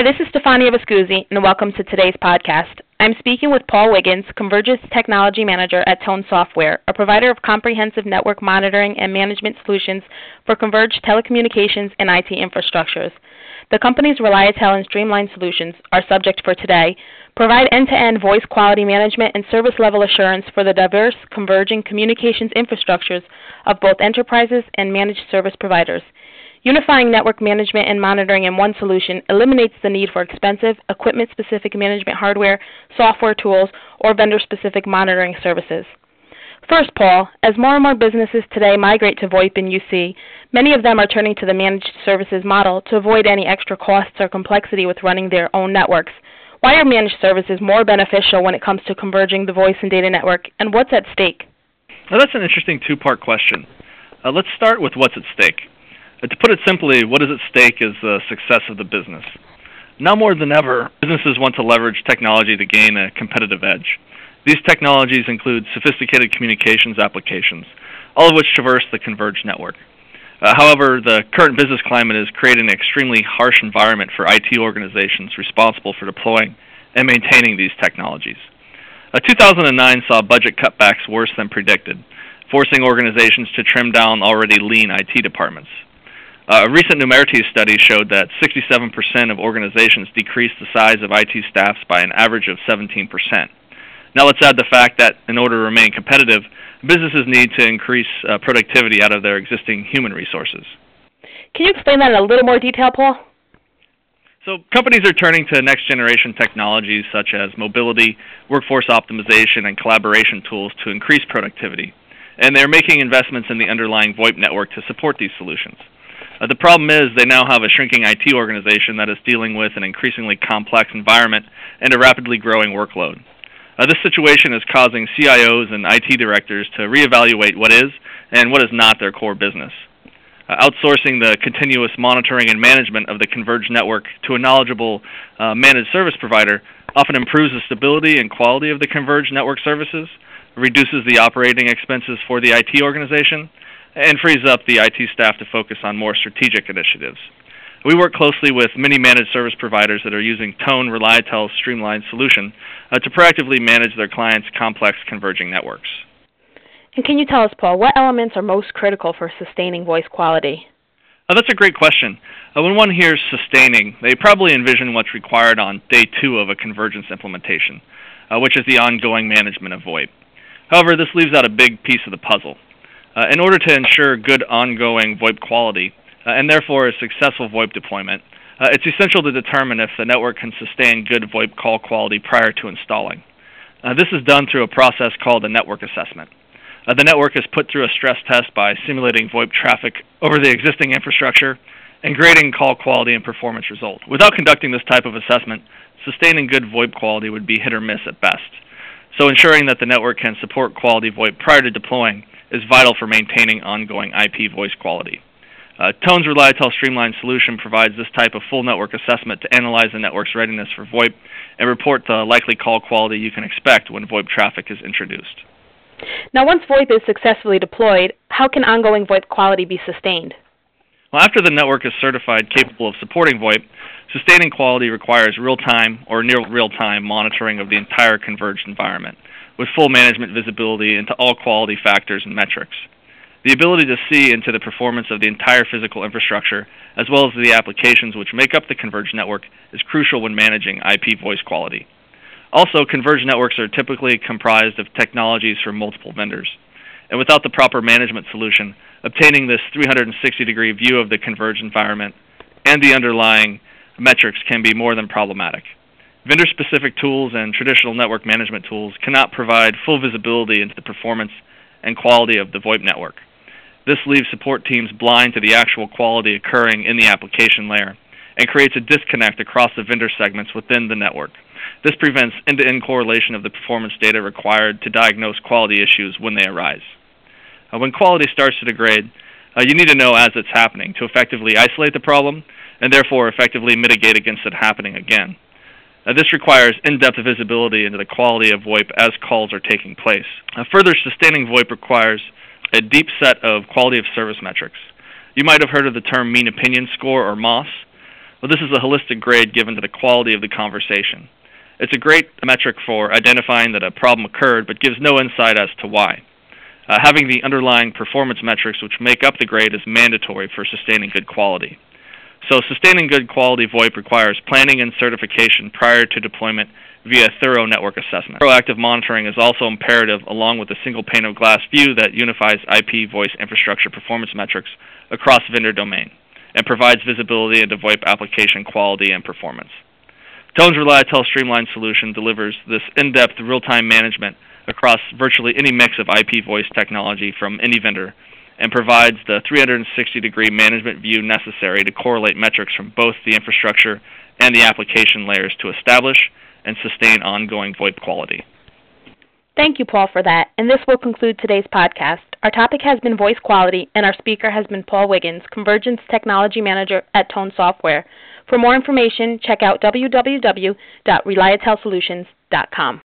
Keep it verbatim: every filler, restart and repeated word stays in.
Hi, this is Stefania Viscuzzi, and welcome to today's podcast. I'm speaking with Paul Wiggins, Convergys Technology Manager at Tone Software, a provider of comprehensive network monitoring and management solutions for converged telecommunications and I T infrastructures. The company's Reliatel and Streamline solutions, our subject for today, provide end-to-end voice quality management and service level assurance for the diverse converging communications infrastructures of both enterprises and managed service providers. Unifying network management and monitoring in one solution eliminates the need for expensive, equipment-specific management hardware, software tools, or vendor-specific monitoring services. First, Paul, as more and more businesses today migrate to VoIP and U C, many of them are turning to the managed services model to avoid any extra costs or complexity with running their own networks. Why are managed services more beneficial when it comes to converging the voice and data network, and what's at stake? Now, that's an interesting two-part question. Uh, let's start with what's at stake. Uh, to put it simply, what is at stake is the success of the business. Now more than ever, businesses want to leverage technology to gain a competitive edge. These technologies include sophisticated communications applications, all of which traverse the converged network. Uh, however, the current business climate is creating an extremely harsh environment for I T organizations responsible for deploying and maintaining these technologies. Uh, two thousand nine saw budget cutbacks worse than predicted, forcing organizations to trim down already lean I T departments. Uh, a recent Numerity study showed that sixty-seven percent of organizations decreased the size of I T staffs by an average of seventeen percent. Now let's add the fact that in order to remain competitive, businesses need to increase uh, productivity out of their existing human resources. Can you explain that in a little more detail, Paul? So companies are turning to next-generation technologies such as mobility, workforce optimization, and collaboration tools to increase productivity. And they're making investments in the underlying VoIP network to support these solutions. Uh, the problem is they now have a shrinking I T organization that is dealing with an increasingly complex environment and a rapidly growing workload. Uh, this situation is causing C I Os and I T directors to reevaluate what is and what is not their core business. Uh, outsourcing the continuous monitoring and management of the converged network to a knowledgeable uh, managed service provider often improves the stability and quality of the converged network services, reduces the operating expenses for the I T organization, and frees up the I T staff to focus on more strategic initiatives. We work closely with many managed service providers that are using Tone Reliatel's Streamline solution uh, to proactively manage their clients' complex converging networks. And can you tell us, Paul, what elements are most critical for sustaining voice quality? Uh, that's a great question. Uh, when one hears sustaining, they probably envision what's required on day two of a convergence implementation, uh, which is the ongoing management of VoIP. However, this leaves out a big piece of the puzzle. Uh, in order to ensure good ongoing VoIP quality, Uh, and therefore a successful VoIP deployment, uh, it's essential to determine if the network can sustain good VoIP call quality prior to installing. Uh, this is done through a process called a network assessment. Uh, the network is put through a stress test by simulating VoIP traffic over the existing infrastructure and grading call quality and performance results. Without conducting this type of assessment, sustaining good VoIP quality would be hit or miss at best. So ensuring that the network can support quality VoIP prior to deploying is vital for maintaining ongoing I P voice quality. Uh, Tone's Reliatel Streamline solution provides this type of full network assessment to analyze the network's readiness for VoIP and report the likely call quality you can expect when VoIP traffic is introduced. Now, once VoIP is successfully deployed, how can ongoing VoIP quality be sustained? Well, after the network is certified capable of supporting VoIP, sustaining quality requires real-time or near real-time monitoring of the entire converged environment, with full management visibility into all quality factors and metrics. The ability to see into the performance of the entire physical infrastructure, as well as the applications which make up the converged network, is crucial when managing I P voice quality. Also, converged networks are typically comprised of technologies from multiple vendors. And without the proper management solution, obtaining this three hundred sixty degree view of the converged environment and the underlying metrics can be more than problematic. Vendor-specific tools and traditional network management tools cannot provide full visibility into the performance and quality of the VoIP network. This leaves support teams blind to the actual quality occurring in the application layer and creates a disconnect across the vendor segments within the network. This prevents end-to-end correlation of the performance data required to diagnose quality issues when they arise. Uh, when quality starts to degrade, uh, you need to know as it's happening to effectively isolate the problem and therefore effectively mitigate against it happening again. Uh, this requires in-depth visibility into the quality of VoIP as calls are taking place. Uh, further, sustaining VoIP requires a deep set of quality of service metrics. You might have heard of the term mean opinion score, or M O S. Well, this is a holistic grade given to the quality of the conversation. It's a great metric for identifying that a problem occurred, but gives no insight as to why. Uh, having the underlying performance metrics which make up the grade is mandatory for sustaining good quality. So sustaining good quality VoIP requires planning and certification prior to deployment via thorough network assessment. Proactive monitoring is also imperative, along with a single pane of glass view that unifies I P voice infrastructure performance metrics across vendor domain and provides visibility into VoIP application quality and performance. Tone's ReliaTel Streamline solution delivers this in-depth real-time management across virtually any mix of I P voice technology from any vendor, and provides the three hundred sixty degree management view necessary to correlate metrics from both the infrastructure and the application layers to establish and sustain ongoing VoIP quality. Thank you, Paul, for that, and this will conclude today's podcast. Our topic has been voice quality, and our speaker has been Paul Wiggins, Convergence Technology Manager at Tone Software. For more information, check out w w w dot reliatel solutions dot com.